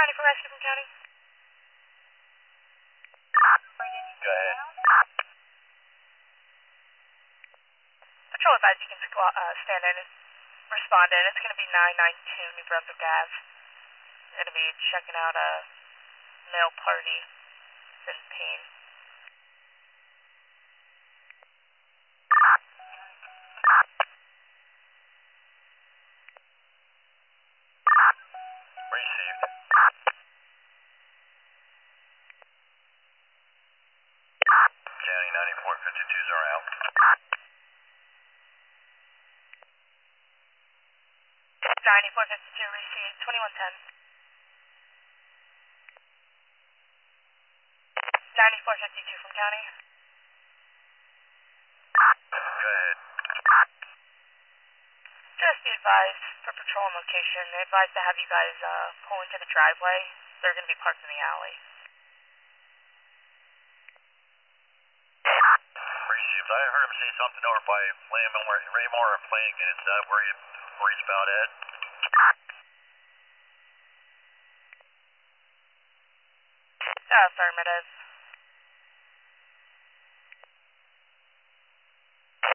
94 Rescue from County. Go ahead. Patrol advise you can stand in and respond in. It's going to be 992 New Brunswick Ave. We're going to be checking out a male party in pain. Received. County 9452s are out. 9452 received 2110. 9452 from County. Go ahead. Just be advised for patrol and location. They advise to have you guys pull into the driveway. They're going to be parked in the alley. Received. I heard him say something over by Raymore or Flanagan. Is that where he's about at? Affirmative.